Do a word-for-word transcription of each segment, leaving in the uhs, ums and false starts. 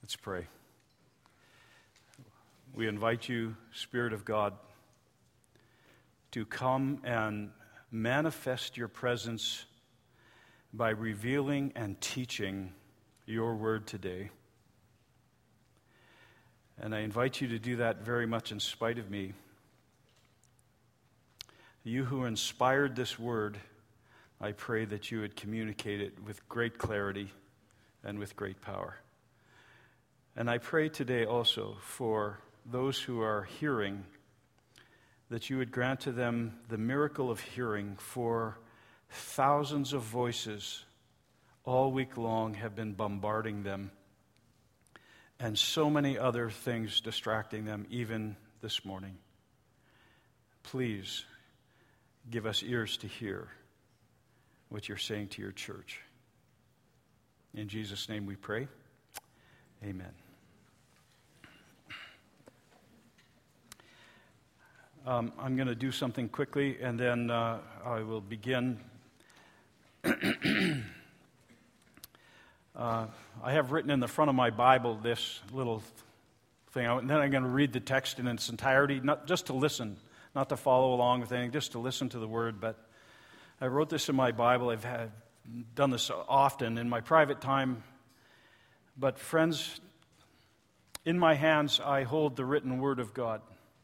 Let's pray. We invite you, Spirit of God, to come and manifest your presence by revealing and teaching your word today. And I invite you to do that very much in spite of me. You who inspired this word, I pray that you would communicate it with great clarity and with great power. And I pray today also for those who are hearing, that you would grant to them the miracle of hearing, for thousands of voices all week long have been bombarding them, and so many other things distracting them even this morning. Please give us ears to hear what you're saying to your church. In Jesus' name we pray. Amen. Um, I'm going to do something quickly, and then uh, I will begin. uh, I have written in the front of my Bible this little thing, and then I'm going to read the text in its entirety, not just to listen, not to follow along with anything, just to listen to the word. But I wrote this in my Bible. I've had, done this often in my private time. But friends, in my hands I hold the written word of God.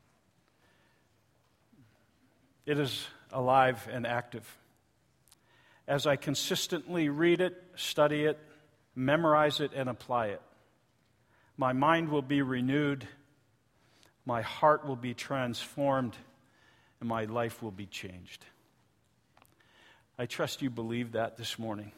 It is alive and active. As I consistently read it, study it, memorize it, and apply it, my mind will be renewed, my heart will be transformed, and my life will be changed. I trust you believe that this morning.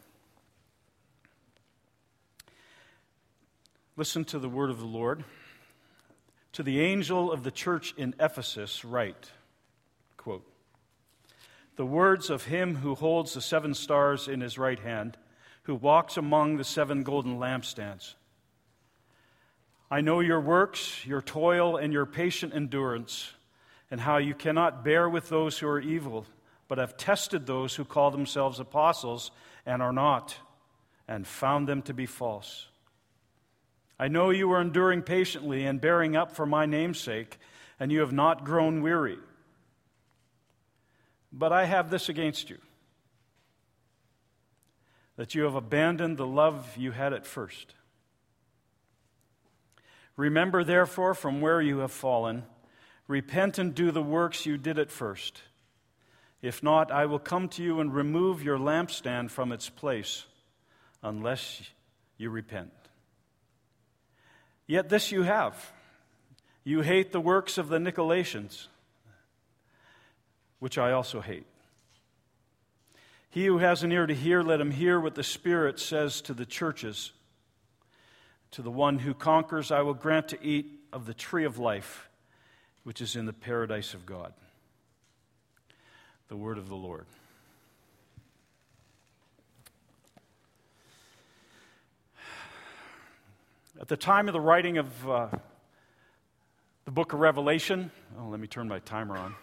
Listen to the word of the Lord. To the angel of the church in Ephesus write, quote, "The words of him who holds the seven stars in his right hand, who walks among the seven golden lampstands. I know your works, your toil, and your patient endurance, and how you cannot bear with those who are evil, but have tested those who call themselves apostles and are not, and found them to be false. I know you are enduring patiently and bearing up for my name's sake, and you have not grown weary. But I have this against you, that you have abandoned the love you had at first. Remember, therefore, from where you have fallen, repent and do the works you did at first. If not, I will come to you and remove your lampstand from its place, unless you repent. Yet this you have. You hate the works of the Nicolaitans, which I also hate. He who has an ear to hear, let him hear what the Spirit says to the churches. To the one who conquers, I will grant to eat of the tree of life, which is in the paradise of God." The word of the Lord. At the time of the writing of uh, the book of Revelation, oh, let me turn my timer on.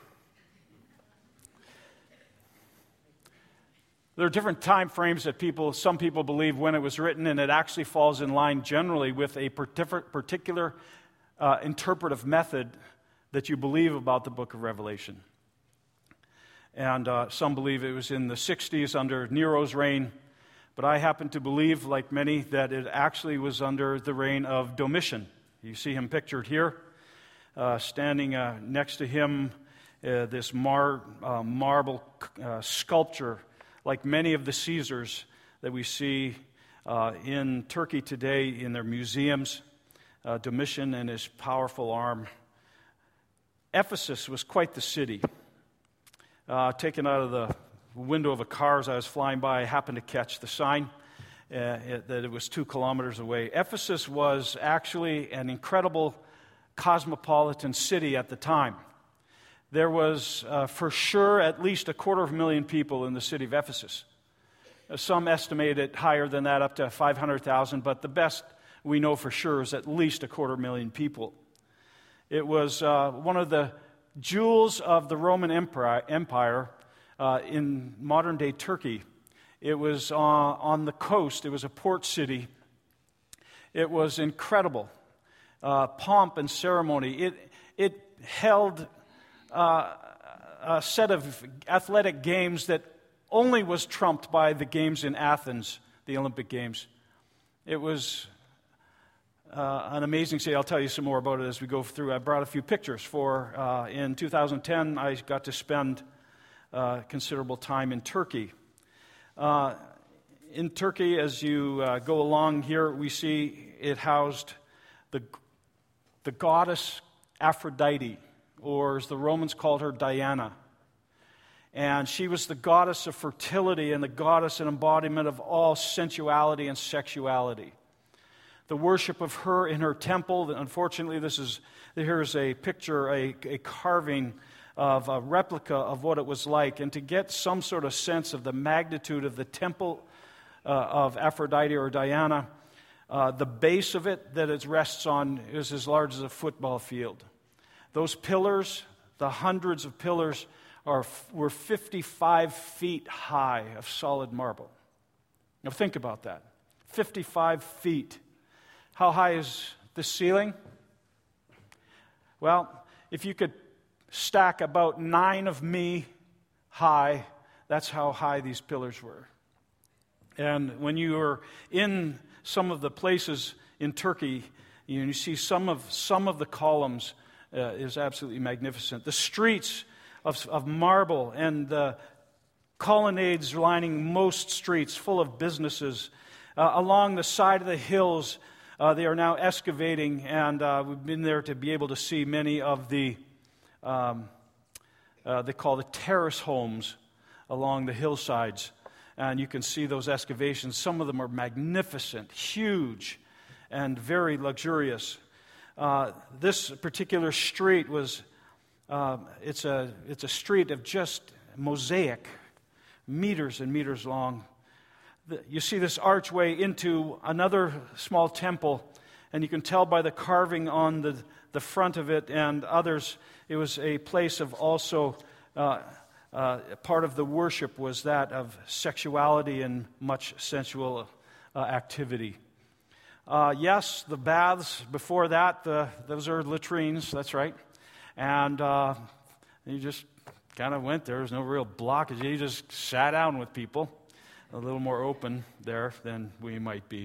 There are different time frames that people, some people believe when it was written, and it actually falls in line generally with a particular uh, interpretive method that you believe about the book of Revelation. And uh, some believe it was in the sixties under Nero's reign, but I happen to believe, like many, that it actually was under the reign of Domitian. You see him pictured here, uh, standing uh, next to him, uh, this mar- uh, marble uh, sculpture, like many of the Caesars that we see uh, in Turkey today in their museums. Uh, Domitian and his powerful arm. Ephesus was quite the city. Uh, taken out of the window of a car as I was flying by, I happened to catch the sign uh, it, that it was two kilometers away. Ephesus was actually an incredible cosmopolitan city at the time. There was uh, for sure at least a quarter of a million people in the city of Ephesus. Uh, some estimate it higher than that, up to five hundred thousand, but the best we know for sure is at least a quarter million people. It was uh, one of the jewels of the Roman Empire, Empire uh, in modern-day Turkey. It was uh, on the coast. It was a port city. It was incredible. Uh, pomp and ceremony. It, it held uh, a set of athletic games that only was trumped by the games in Athens, the Olympic Games. It was uh, an amazing city. I'll tell you some more about it as we go through. I brought a few pictures for, uh, in two thousand ten, I got to spend uh, considerable time in Turkey. Uh, in Turkey, as you uh, go along here, we see it housed the, the goddess Aphrodite, or as the Romans called her, Diana. And she was the goddess of fertility and the goddess and embodiment of all sensuality and sexuality. The worship of her in her temple, unfortunately, this is, here's a picture, a, a carving of a replica of what it was like. And to get some sort of sense of the magnitude of the temple uh, of Aphrodite or Diana, uh, the base of it that it rests on is as large as a football field. Those pillars, the hundreds of pillars, Are, were fifty-five feet high of solid marble. Now think about that. fifty-five feet. How high is the ceiling? Well, if you could stack about nine of me high, that's how high these pillars were. And when you are in some of the places in Turkey, you, know, you see some of some of the columns uh, is absolutely magnificent. The streets Of, of marble and the colonnades lining most streets full of businesses. Uh, along the side of the hills, uh, they are now excavating, and uh, we've been there to be able to see many of the, um, uh, they call the terrace homes along the hillsides. And you can see those excavations. Some of them are magnificent, huge, and very luxurious. Uh, this particular street was Uh, it's a it's a street of just mosaic, meters and meters long. The, you see this archway into another small temple, and you can tell by the carving on the, the front of it and others, it was a place of also, uh, uh, part of the worship was that of sexuality and much sensual uh, activity. Uh, yes, the baths before that, the, those are latrines, that's right. And uh, you just kind of went there. There's no real blockage. You just sat down with people, a little more open there than we might be.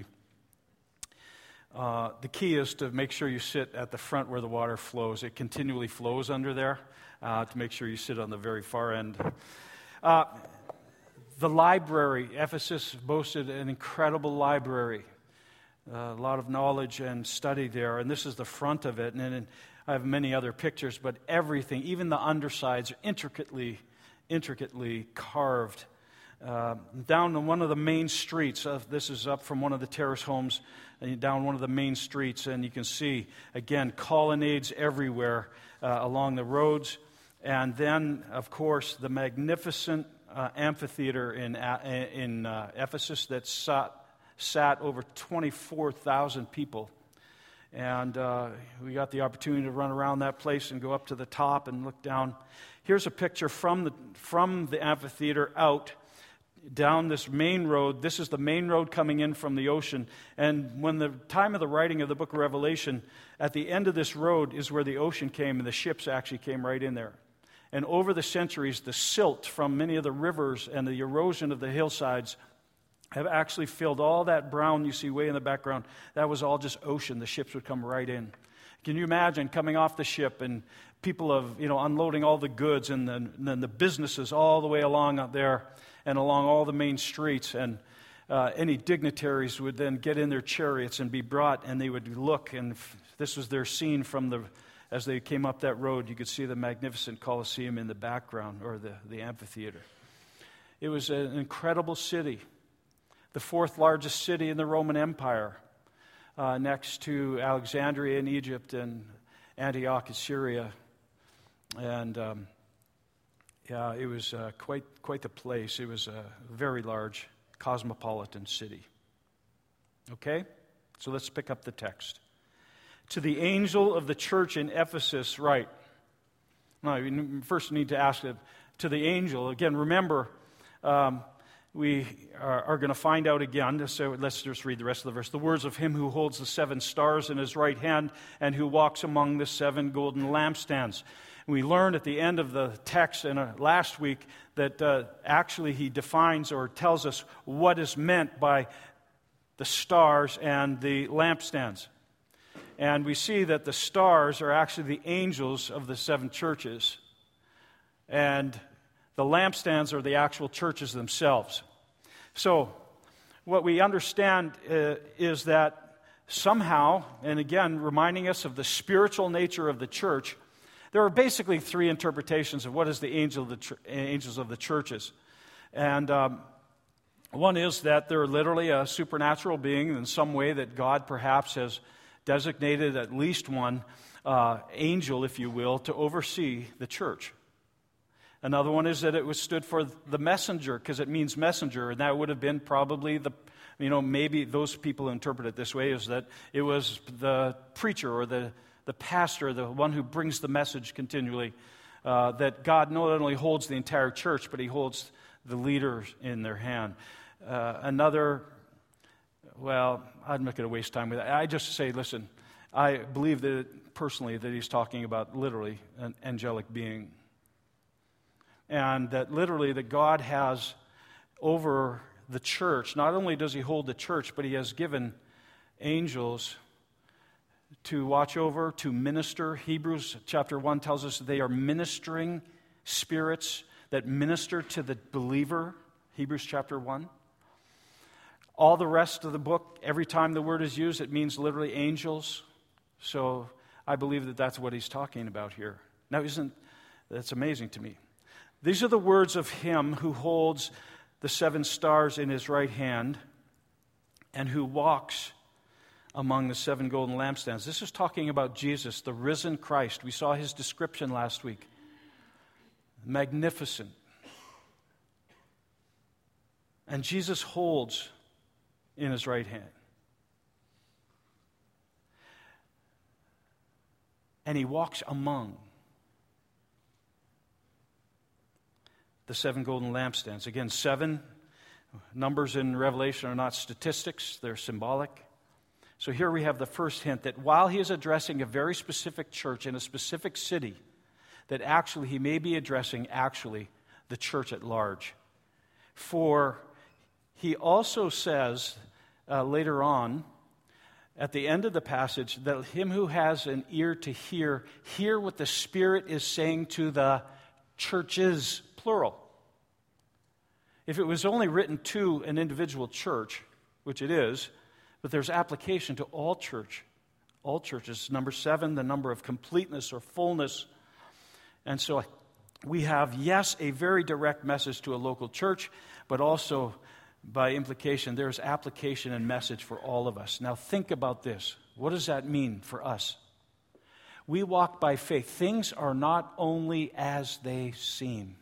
Uh, the key is to make sure you sit at the front where the water flows. It continually flows under there, uh, to make sure you sit on the very far end. Uh, the library, Ephesus boasted an incredible library. Uh, a lot of knowledge and study there. And this is the front of it. And then I have many other pictures, but everything, even the undersides, are intricately, intricately carved. Uh, down on one of the main streets, uh, this is up from one of the terrace homes, and down one of the main streets, and you can see, again, colonnades everywhere uh, along the roads. And then, of course, the magnificent uh, amphitheater in, uh, in uh, Ephesus that sat, sat over twenty-four thousand people. And uh, we got the opportunity to run around that place and go up to the top and look down. Here's a picture from the from the amphitheater out down this main road. This is the main road coming in from the ocean. And when the time of the writing of the book of Revelation, at the end of this road is where the ocean came, and the ships actually came right in there. And over the centuries, the silt from many of the rivers and the erosion of the hillsides have actually filled all that brown you see way in the background. That was all just ocean. The ships would come right in. Can you imagine coming off the ship and people of, you know, unloading all the goods and then, and then the businesses all the way along up there and along all the main streets, and uh, any dignitaries would then get in their chariots and be brought, and they would look, and f- this was their scene from the, as they came up that road, you could see the magnificent Colosseum in the background, or the, the amphitheater. It was an incredible city. The fourth largest city in the Roman Empire, uh, next to Alexandria in Egypt and Antioch in Syria. And um, yeah, it was uh, quite quite the place. It was a very large cosmopolitan city. Okay? So let's pick up the text. To the angel of the church in Ephesus, write. Now, you first need to ask it, to the angel. Again, remember, um, we are, are going to find out again. So let's just read the rest of the verse. The words of him who holds the seven stars in his right hand and who walks among the seven golden lampstands. We learned at the end of the text in a, last week that uh, actually he defines or tells us what is meant by the stars and the lampstands. And we see that the stars are actually the angels of the seven churches. And the lampstands are the actual churches themselves. So, what we understand uh, is that somehow, and again, reminding us of the spiritual nature of the church, there are basically three interpretations of what is the angel of the ch- angels of the churches. And um, one is that they're literally a supernatural being in some way that God perhaps has designated at least one uh, angel, if you will, to oversee the church. Another one is that it was stood for the messenger, because it means messenger, and that would have been probably the, you know, maybe those people who interpret it this way is that it was the preacher or the, the pastor, the one who brings the message continually, uh, that God not only holds the entire church, but he holds the leaders in their hand. Uh, another, well, I'm not going to waste time with that. I just say, listen, I believe that personally that he's talking about literally an angelic being. And that literally that God has over the church, not only does he hold the church, but he has given angels to watch over, to minister. Hebrews chapter one tells us they are ministering spirits that minister to the believer. Hebrews chapter one. All the rest of the book, every time the word is used, it means literally angels. So I believe that that's what he's talking about here. Now, isn't that's amazing to me? These are the words of him who holds the seven stars in his right hand and who walks among the seven golden lampstands. This is talking about Jesus, the risen Christ. We saw his description last week. Magnificent. And Jesus holds in his right hand. And he walks among the seven golden lampstands. Again, seven numbers in Revelation are not statistics, they're symbolic. So here we have the first hint that while he is addressing a very specific church in a specific city, that actually he may be addressing actually the church at large. For he also says uh, later on, at the end of the passage, that him who has an ear to hear, hear what the Spirit is saying to the churches, plural. If it was only written to an individual church, which it is, but there's application to all church, all churches. Number seven, the number of completeness or fullness. And so we have, yes, a very direct message to a local church, but also by implication, there's application and message for all of us. Now think about this. What does that mean for us? We walk by faith. Things are not only as they seem.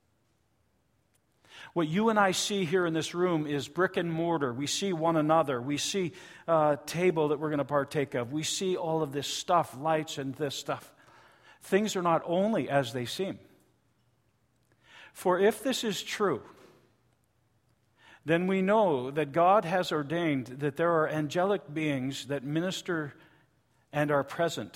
What you and I see here in this room is brick and mortar. We see one another. We see a table that we're going to partake of. We see all of this stuff, lights and this stuff. Things are not only as they seem. For if this is true, then we know that God has ordained that there are angelic beings that minister and are present.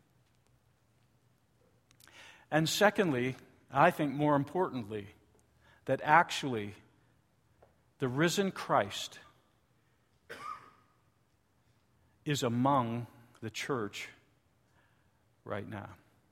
And secondly, I think more importantly, that actually the risen Christ is among the church right now.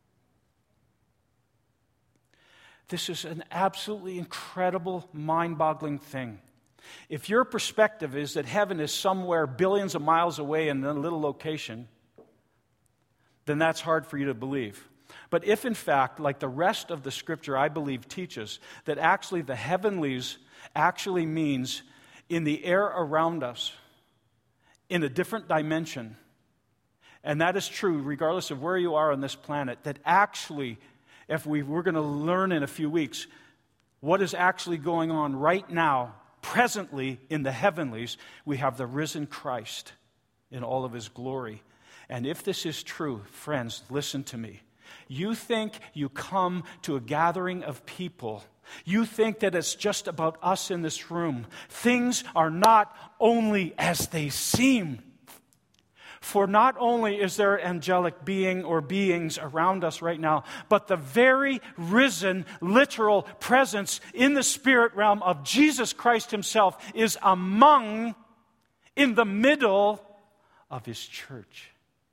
This is an absolutely incredible, mind-boggling thing. If your perspective is that heaven is somewhere billions of miles away in a little location, then that's hard for you to believe. But if, in fact, like the rest of the Scripture, I believe, teaches that actually the heavenlies actually means in the air around us, in a different dimension, and that is true regardless of where you are on this planet, that actually, if we, we're going to learn in a few weeks what is actually going on right now, presently in the heavenlies, we have the risen Christ in all of his glory. And if this is true, friends, listen to me. You think you come to a gathering of people You think that it's just about us in this room. Things are not only as they seem. For not only is there angelic being or beings around us right now, but the very risen, literal presence in the spirit realm of Jesus Christ himself is among, in the middle of his church.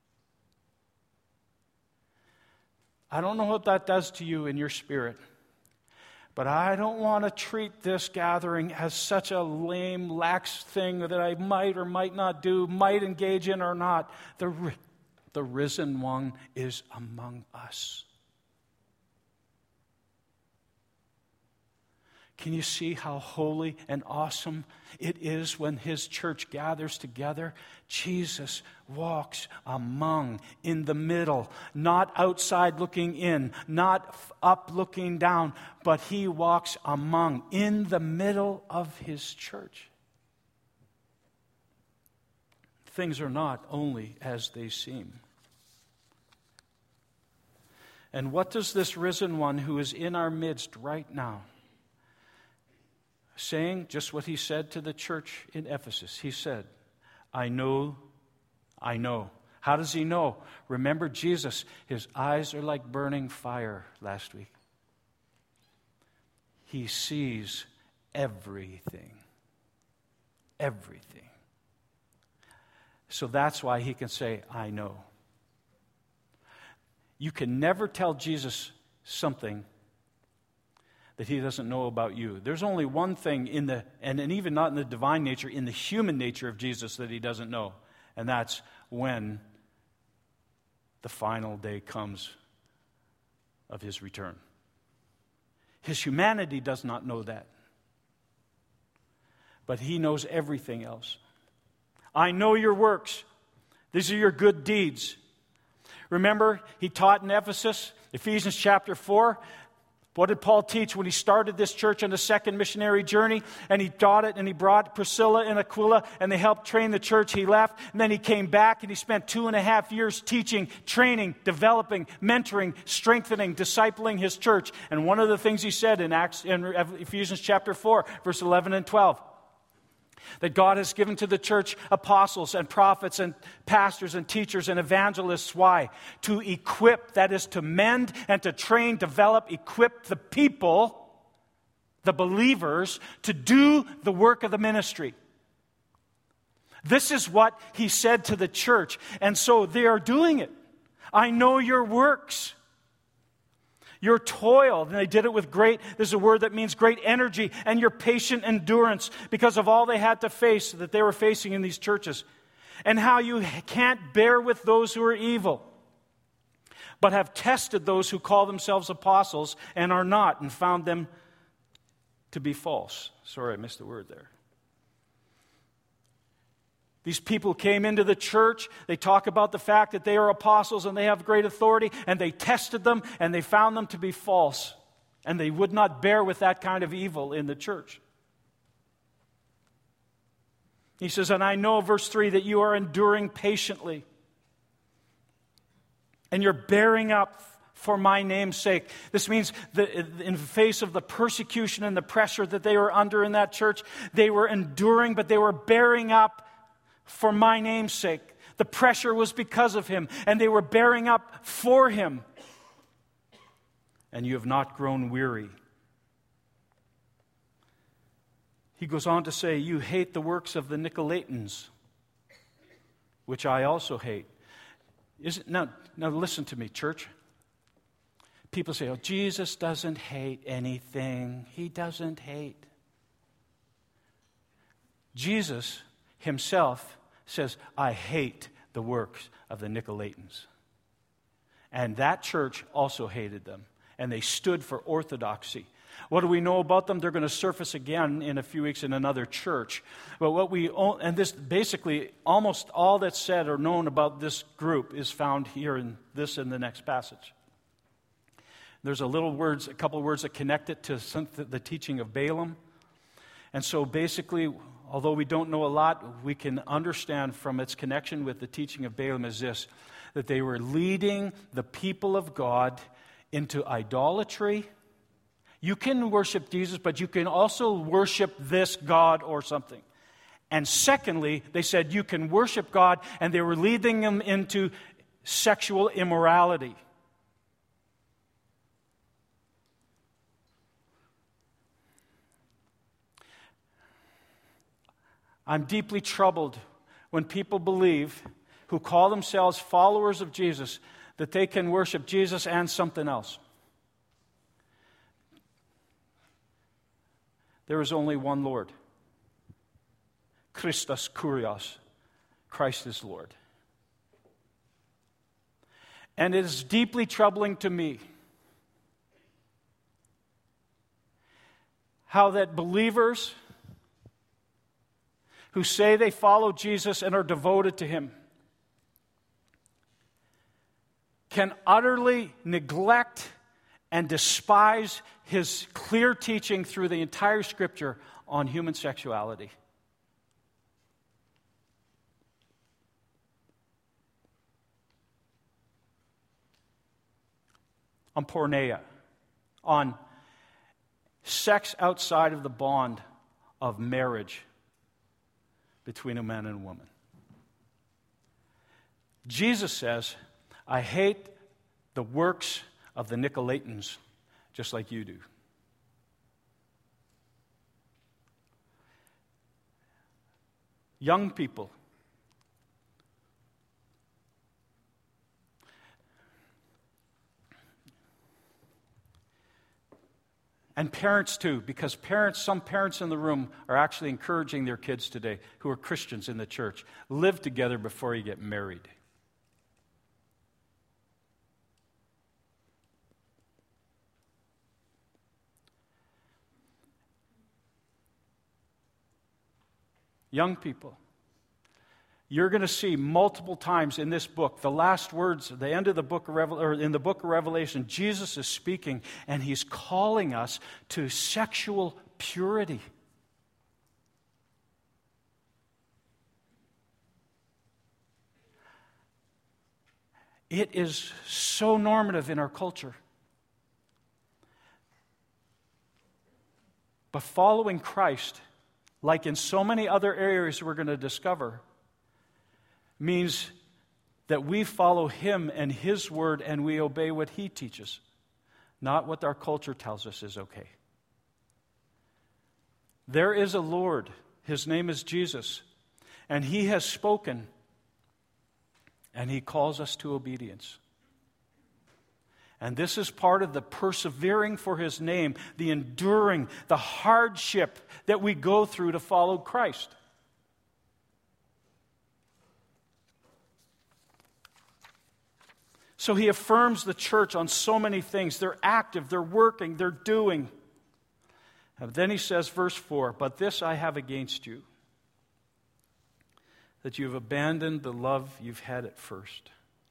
I don't know what that does to you in your spirit, but I don't want to treat this gathering as such a lame, lax thing that I might or might not do, might engage in or not. The, the risen one is among us. Can you see how holy and awesome it is when his church gathers together? Jesus walks among, in the middle, not outside looking in, not up looking down, but he walks among, in the middle of his church. Things are not only as they seem. And what does this risen one who is in our midst right now, saying just what he said to the church in Ephesus? He said, I know, I know. How does he know? Remember Jesus, his eyes are like burning fire last week. He sees everything. Everything. So that's why he can say, I know. You can never tell Jesus something that he doesn't know about you. There's only one thing in the, and, and even not in the divine nature, in the human nature of Jesus that he doesn't know. And that's when the final day comes of his return. His humanity does not know that. But he knows everything else. I know your works. These are your good deeds. Remember, he taught in Ephesus, Ephesians chapter four. What did Paul teach when he started this church on the second missionary journey? And he taught it, and he brought Priscilla and Aquila, and they helped train the church. He left, and then he came back, and he spent two and a half years teaching, training, developing, mentoring, strengthening, discipling his church. And one of the things he said in Acts, in Ephesians chapter four, verse eleven and twelve, that God has given to the church apostles and prophets and pastors and teachers and evangelists. Why? To equip, that is to mend and to train, develop, equip the people, the believers, to do the work of the ministry. This is what he said to the church, and so they are doing it. I know your works. Your toil, and they did it with great, there's a word that means great energy, and your patient endurance because of all they had to face that they were facing in these churches. And how you can't bear with those who are evil, but have tested those who call themselves apostles and are not, and found them to be false. Sorry, I missed the word there. These people came into the church. They talk about the fact that they are apostles and they have great authority, and they tested them and they found them to be false. And they would not bear with that kind of evil in the church. He says, and I know, verse three, that you are enduring patiently. And you're bearing up for my name's sake. This means that in the face of the persecution and the pressure that they were under in that church, they were enduring, but they were bearing up for my name's sake. The pressure was because of him, and they were bearing up for him. And you have not grown weary. He goes on to say, you hate the works of the Nicolaitans, which I also hate. Isn't, now, now listen to me, church. People say, oh, Jesus doesn't hate anything. He doesn't hate. Jesus himself says, I hate the works of the Nicolaitans. And that church also hated them. And they stood for orthodoxy. What do we know about them? They're going to surface again in a few weeks in another church. But what we, and this basically, almost all that's said or known about this group is found here in this and the next passage. There's a little words, a couple of words that connect it to some, the teaching of Balaam. And so basically, although we don't know a lot, we can understand from its connection with the teaching of Balaam is this, that they were leading the people of God into idolatry You can worship Jesus, but you can also worship this God or something. And secondly, they said you can worship God, and they were leading them into sexual immorality. I'm deeply troubled when people believe, who call themselves followers of Jesus, that they can worship Jesus and something else. There is only one Lord. Christos Kurios. Christ is Lord. And it is deeply troubling to me how that believers who say they follow Jesus and are devoted to Him can utterly neglect and despise His clear teaching through the entire Scripture on human sexuality. On porneia, on sex outside of the bond of marriage between a man and a woman. Jesus says, I hate the works of the Nicolaitans, just like you do. Young people, and parents too, because parents, some parents in the room are actually encouraging their kids today who are Christians in the church. Live together before you get married. Young people, you're going to see multiple times in this book, the last words, the end of the book of Revel- or in the book of Revelation, Jesus is speaking, and He's calling us to sexual purity. It is so normative in our culture. But following Christ, like in so many other areas we're going to discover, means that we follow Him and His Word and we obey what He teaches, not what our culture tells us is okay. There is a Lord. His name is Jesus. And He has spoken. And He calls us to obedience. And this is part of the persevering for His name, the enduring, the hardship that we go through to follow Christ. So He affirms the church on so many things. They're active, they're working, they're doing. And then He says, verse four, but this I have against you, that you have abandoned the love you've had at first.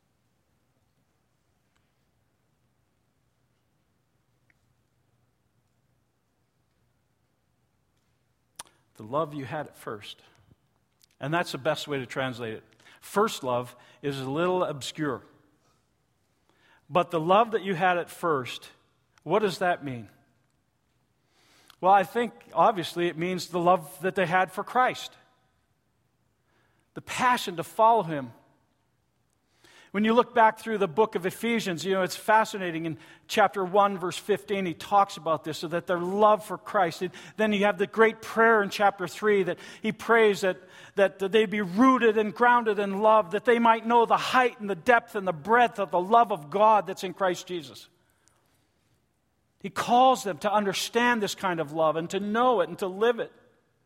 The love you had at first. And that's the best way to translate it. First love is a little obscure. But the love that you had at first, what does that mean? Well, I think obviously it means the love that they had for Christ. The passion to follow Him. When you look back through the book of Ephesians, you know, it's fascinating. In chapter one, verse fifteen, he talks about this, so that their love for Christ. And then you have the great prayer in chapter three that he prays that, that they be rooted and grounded in love, that they might know the height and the depth and the breadth of the love of God that's in Christ Jesus. He calls them to understand this kind of love and to know it and to live it.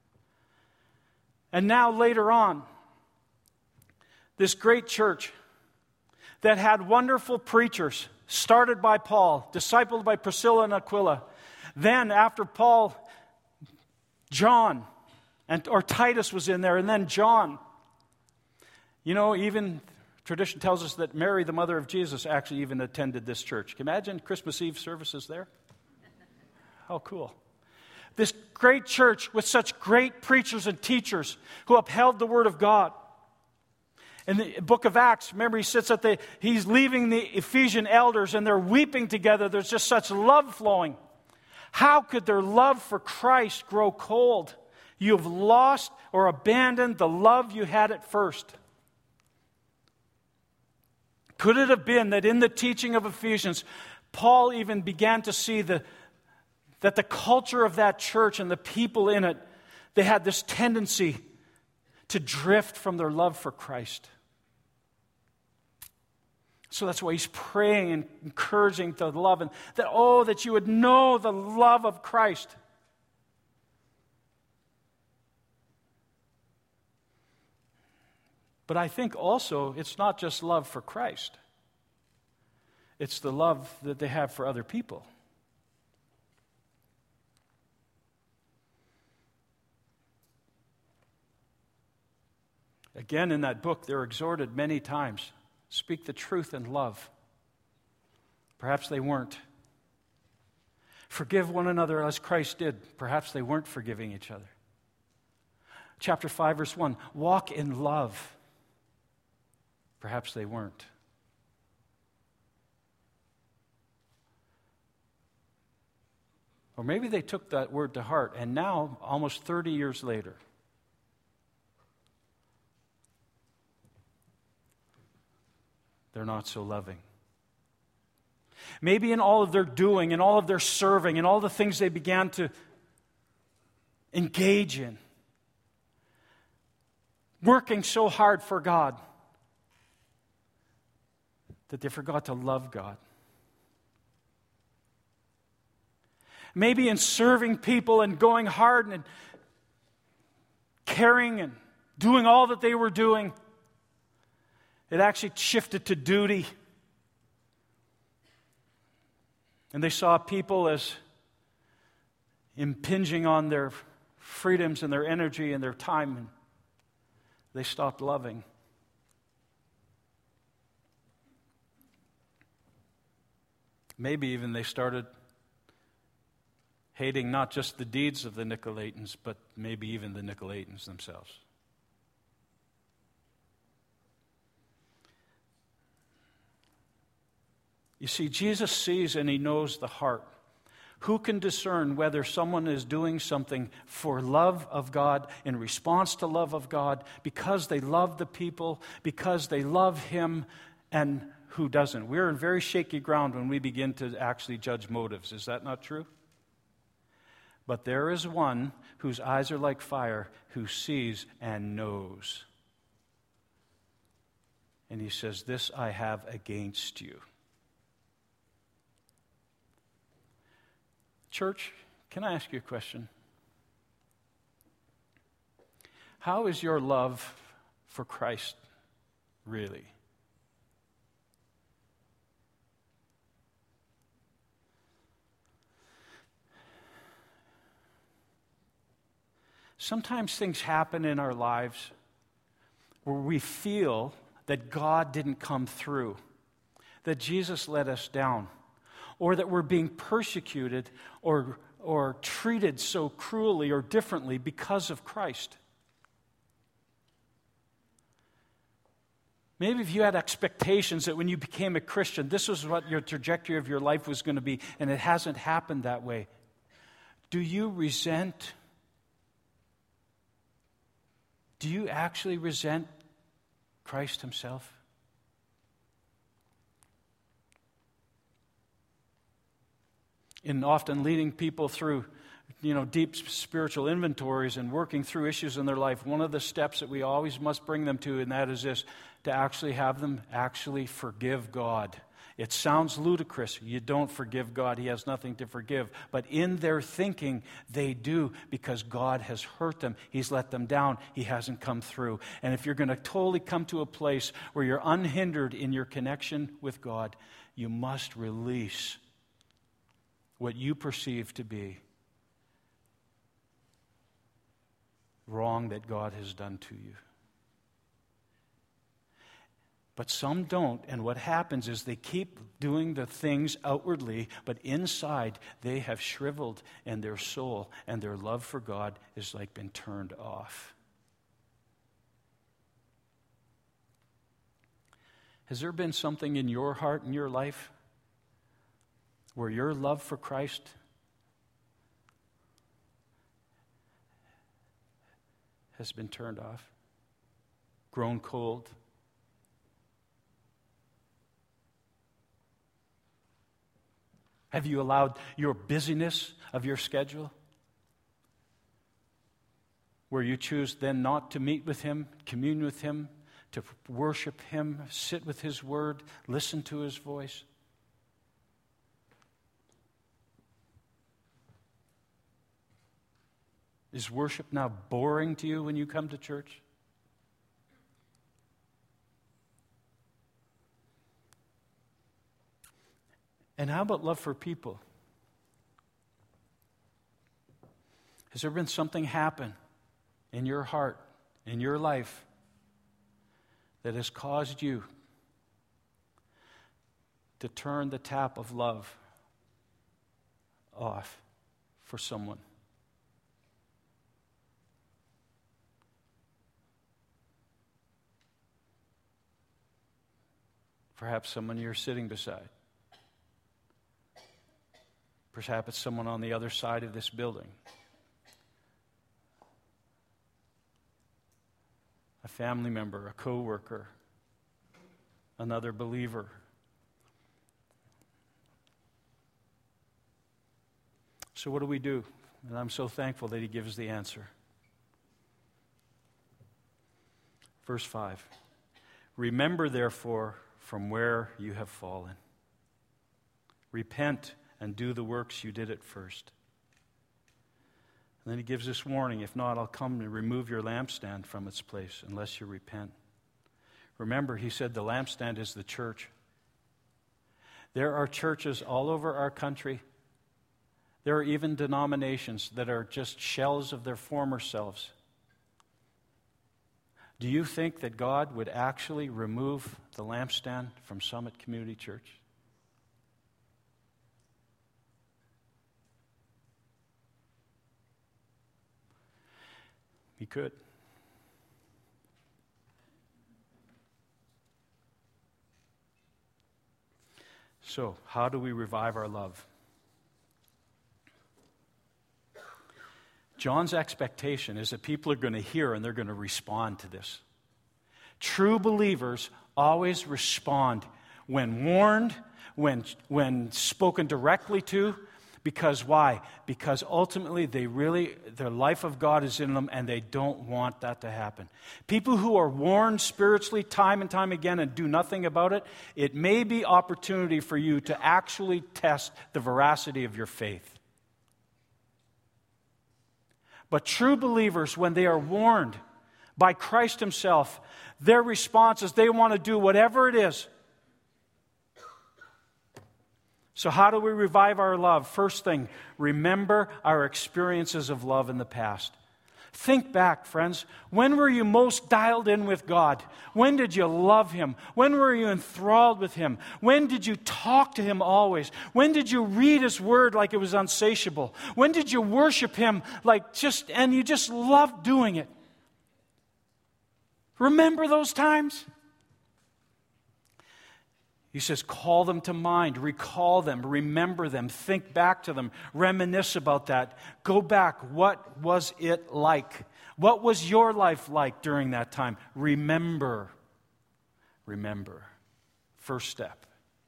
And now later on, this great church that had wonderful preachers, started by Paul, discipled by Priscilla and Aquila. Then after Paul, John, and or Titus was in there, and then John. You know, even tradition tells us that Mary, the mother of Jesus, actually even attended this church. Can you imagine Christmas Eve services there? How cool. This great church with such great preachers and teachers who upheld the Word of God. In the book of Acts, remember he sits at the, he's leaving the Ephesian elders and they're weeping together. There's just such love flowing. How could their love for Christ grow cold? You have lost or abandoned the love you had at first. Could it have been that in the teaching of Ephesians, Paul even began to see the, that the culture of that church and the people in it, they had this tendency to drift from their love for Christ? So that's why he's praying and encouraging the love, and that, oh, that you would know the love of Christ. But I think also it's not just love for Christ. It's the love that they have for other people. Again, in that book, they're exhorted many times, speak the truth in love. Perhaps they weren't. Forgive one another as Christ did. Perhaps they weren't forgiving each other. Chapter five, verse one, walk in love. Perhaps they weren't. Or maybe they took that word to heart, and now, almost thirty years later, they're not so loving. Maybe in all of their doing, and all of their serving, and all the things they began to engage in, working so hard for God, that they forgot to love God. Maybe in serving people and going hard and caring and doing all that they were doing, it actually shifted to duty. And they saw people as impinging on their freedoms and their energy and their time, and they stopped loving. Maybe even they started hating not just the deeds of the Nicolaitans, but maybe even the Nicolaitans themselves. You see, Jesus sees and he knows the heart. Who can discern whether someone is doing something for love of God, in response to love of God, because they love the people, because they love him, and who doesn't? We're in very shaky ground when we begin to actually judge motives. Is that not true? But there is one whose eyes are like fire, who sees and knows. And he says, "This I have against you." Church, can I ask you a question? How is your love for Christ really? Sometimes things happen in our lives where we feel that God didn't come through, that Jesus let us down, or that we're being persecuted or, or treated so cruelly or differently because of Christ. Maybe if you had expectations that when you became a Christian, this was what your trajectory of your life was going to be, and it hasn't happened that way. Do you resent? Do you actually resent Christ himself? In often leading people through, you know, deep spiritual inventories and working through issues in their life, one of the steps that we always must bring them to, and that is this, to actually have them actually forgive God. It sounds ludicrous. You don't forgive God. He has nothing to forgive. But in their thinking, they do, because God has hurt them. He's let them down. He hasn't come through. And if you're going to totally come to a place where you're unhindered in your connection with God, you must release what you perceive to be wrong that God has done to you. But some don't, and what happens is they keep doing the things outwardly, but inside they have shriveled, and their soul and their love for God is like been turned off. Has there been something in your heart, in your life, where your love for Christ has been turned off, grown cold? Have you allowed your busyness of your schedule, where you choose then not to meet with Him, commune with Him, to worship Him, sit with His Word, listen to His voice? Is worship now boring to you when you come to church? And how about love for people? Has there been something happen in your heart, in your life, that has caused you to turn the tap of love off for someone? Perhaps someone you're sitting beside. Perhaps it's someone on the other side of this building. A family member, a coworker, another believer. So what do we do? And I'm so thankful that He gives the answer. Verse five. Remember, therefore, from where you have fallen. Repent and do the works you did at first. And then He gives this warning: if not, I'll come and remove your lampstand from its place unless you repent. Remember, He said the lampstand is the church. There are churches all over our country. There are even denominations that are just shells of their former selves. Do you think that God would actually remove the lampstand from Summit Community Church? He could. So, how do we revive our love? John's expectation is that people are going to hear and they're going to respond to this. True believers always respond when warned, when, when spoken directly to. Because why? Because ultimately they really, their life of God is in them and they don't want that to happen. People who are warned spiritually time and time again and do nothing about it, it may be opportunity for you to actually test the veracity of your faith. But true believers, when they are warned by Christ Himself, their response is they want to do whatever it is. So how do we revive our love? First thing, remember our experiences of love in the past. Think back, friends. When were you most dialed in with God? When did you love Him? When were you enthralled with Him? When did you talk to Him always? When did you read His Word like it was unsatiable? When did you worship Him like just, and you just loved doing it? Remember those times? He says, call them to mind, recall them, remember them, think back to them, reminisce about that. Go back. What was it like? What was your life like during that time? Remember. Remember. First step.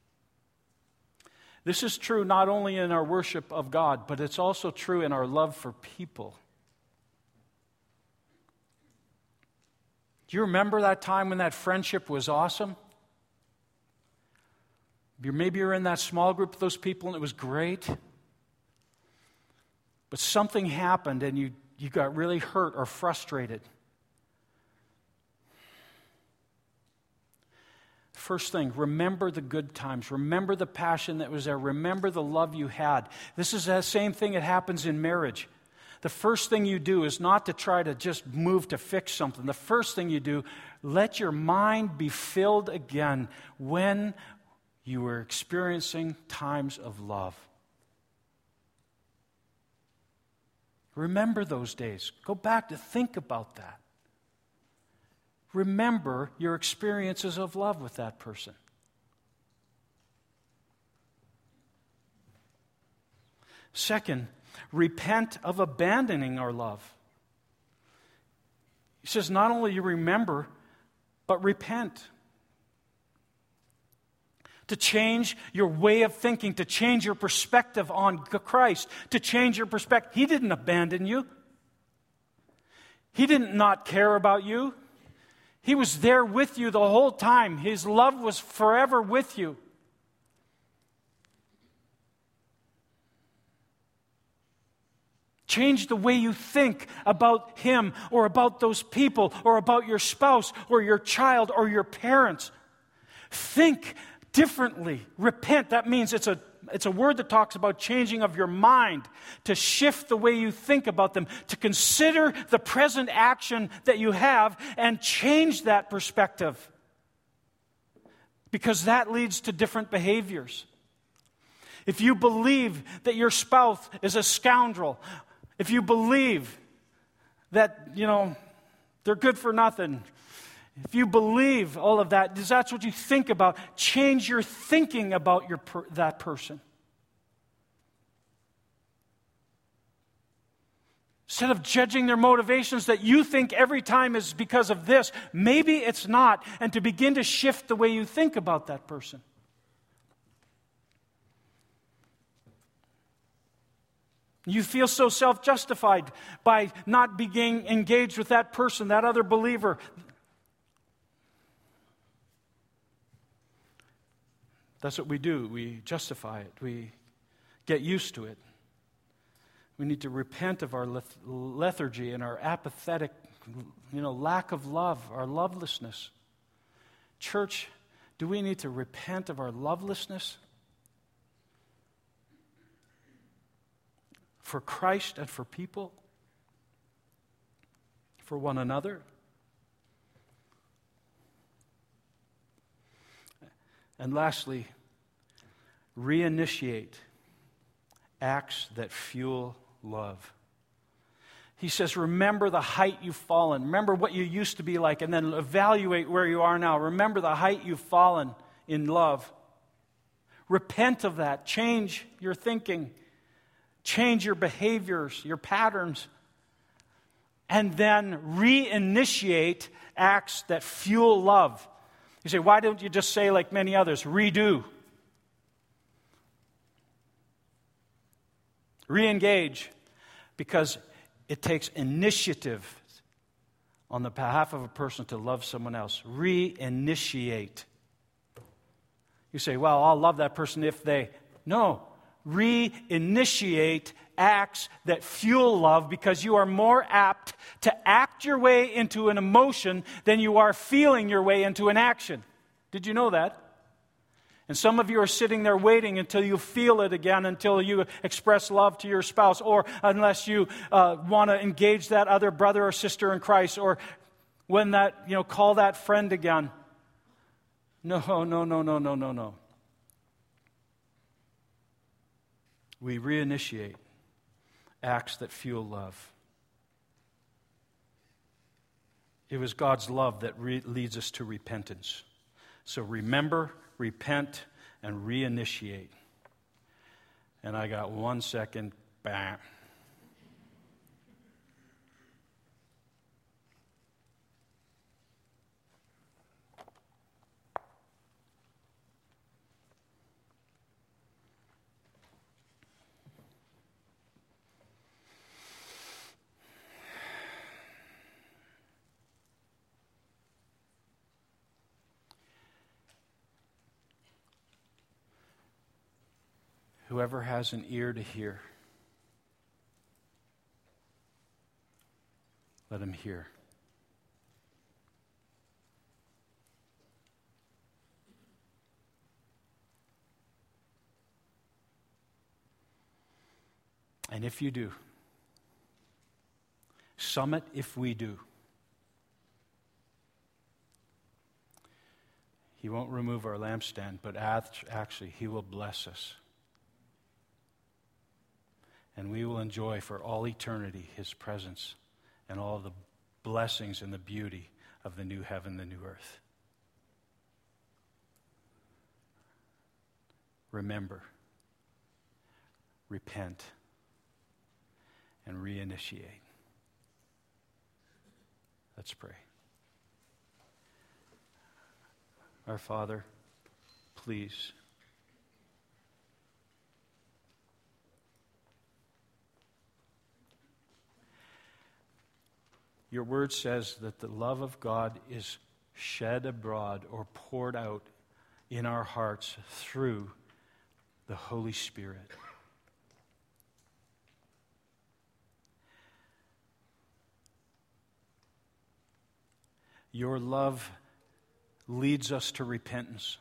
This is true not only in our worship of God, but it's also true in our love for people. Do you remember that time when that friendship was awesome? Maybe you're in that small group of those people and it was great. But something happened and you, you got really hurt or frustrated. First thing, remember the good times. Remember the passion that was there. Remember the love you had. This is the same thing that happens in marriage. The first thing you do is not to try to just move to fix something. The first thing you do, let your mind be filled again when you were experiencing times of love. Remember those days. Go back to think about that. Remember your experiences of love with that person. Second, repent of abandoning our love. He says not only you remember, but repent. To change your way of thinking, to change your perspective on Christ, to change your perspective. He didn't abandon you. He didn't not care about you. He was there with you the whole time. His love was forever with you. Change the way you think about Him or about those people or about your spouse or your child or your parents. Think differently. Repent. That means it's a, it's a word that talks about changing of your mind, to shift the way you think about them, to consider the present action that you have and change that perspective. Because that leads to different behaviors. If you believe that your spouse is a scoundrel, if you believe that, you know, they're good for nothing, if you believe all of that, that's what you think about, change your thinking about your per, that person. Instead of judging their motivations that you think every time is because of this, maybe it's not, and to begin to shift the way you think about that person. You feel so self-justified by not being engaged with that person, that other believer. That's what we do. We justify it. We get used to it. We need to repent of our leth- lethargy and our apathetic, you know, lack of love, our lovelessness. Church, do we need to repent of our lovelessness? For Christ and for people? For one another? And lastly, reinitiate acts that fuel love. He says, remember the height you've fallen. Remember what you used to be like, and then evaluate where you are now. Remember the height you've fallen in love. Repent of that. Change your thinking. Change your behaviors, your patterns. And then reinitiate acts that fuel love. You say, why don't you just say like many others, redo? Re-engage. Because it takes initiative on the behalf of a person to love someone else. Re-initiate. You say, well, I'll love that person if they... No. Re-initiate acts that fuel love, because you are more apt to act your way into an emotion than you are feeling your way into an action. Did you know that? And some of you are sitting there waiting until you feel it again, until you express love to your spouse, or unless you uh, want to engage that other brother or sister in Christ, or when that, you know, call that friend again. No, no, no, no, no, no, no. We reinitiate acts that fuel love. It was God's love that re- leads us to repentance. So remember, repent, and reinitiate. And I got one second. Bam. Whoever has an ear to hear, let him hear. And if you do, Summit, if we do, He won't remove our lampstand, but actually He will bless us. And we will enjoy for all eternity His presence and all the blessings and the beauty of the new heaven, the new earth. Remember, repent, and reinitiate. Let's pray. Our Father, please, your word says that the love of God is shed abroad or poured out in our hearts through the Holy Spirit. Your love leads us to repentance.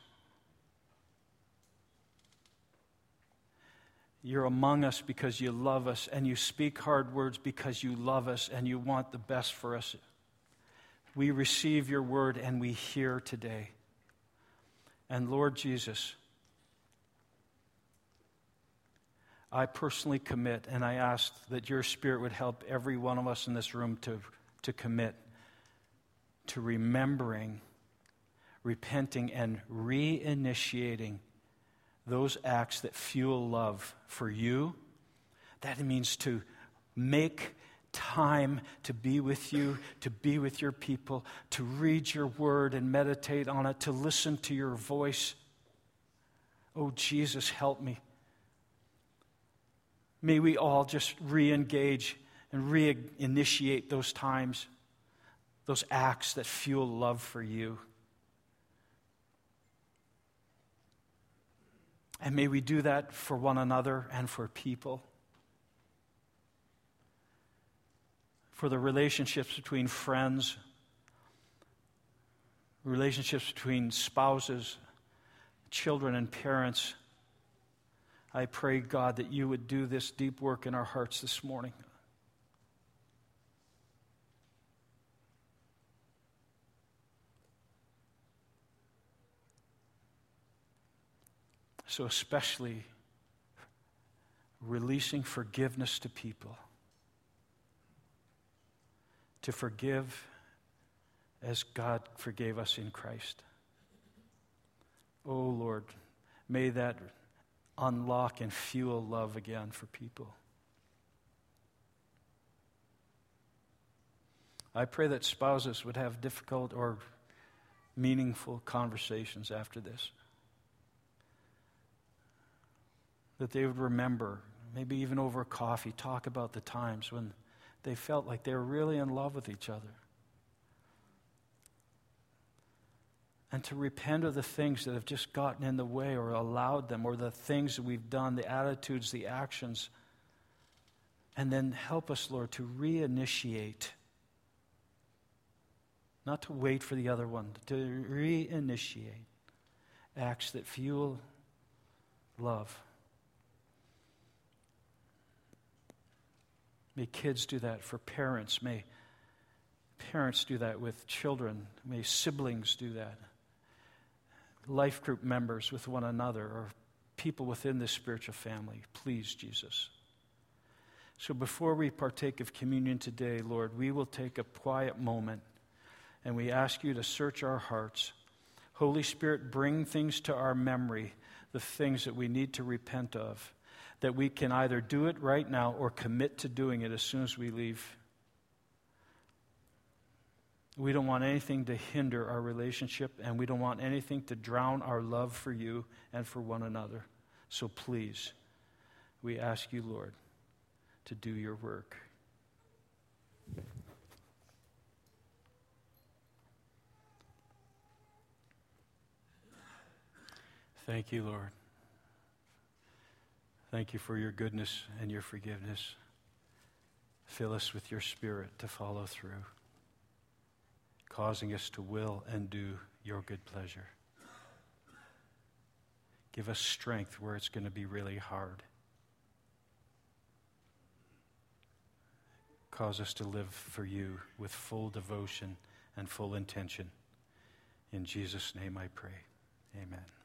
You're among us because you love us, and you speak hard words because you love us and you want the best for us. We receive your word and we hear today. And Lord Jesus, I personally commit, and I ask that your Spirit would help every one of us in this room to, to commit to remembering, repenting, and reinitiating those acts that fuel love for you. That means to make time to be with you, to be with your people, to read your word and meditate on it, to listen to your voice. Oh, Jesus, help me. May we all just re-engage and reinitiate those times, those acts that fuel love for you. And may we do that for one another and for people. For the relationships between friends, relationships between spouses, children and parents. I pray, God, that you would do this deep work in our hearts this morning. So especially releasing forgiveness to people. To forgive as God forgave us in Christ. Oh Lord, may that unlock and fuel love again for people. I pray that spouses would have difficult or meaningful conversations after this. That they would remember, maybe even over coffee, talk about the times when they felt like they were really in love with each other. And to repent of the things that have just gotten in the way or allowed them, or the things that we've done, the attitudes, the actions. And then help us, Lord, to reinitiate. Not to wait for the other one, to reinitiate acts that fuel love. May kids do that for parents. May parents do that with children. May siblings do that. Life group members with one another, or people within this spiritual family. Please, Jesus. So before we partake of communion today, Lord, we will take a quiet moment and we ask you to search our hearts. Holy Spirit, bring things to our memory, the things that we need to repent of, that we can either do it right now or commit to doing it as soon as we leave. We don't want anything to hinder our relationship, and we don't want anything to drown our love for you and for one another. So please, we ask you, Lord, to do your work. Thank you, Lord. Thank you for your goodness and your forgiveness. Fill us with your Spirit to follow through, causing us to will and do your good pleasure. Give us strength where it's going to be really hard. Cause us to live for you with full devotion and full intention. In Jesus' name I pray. Amen.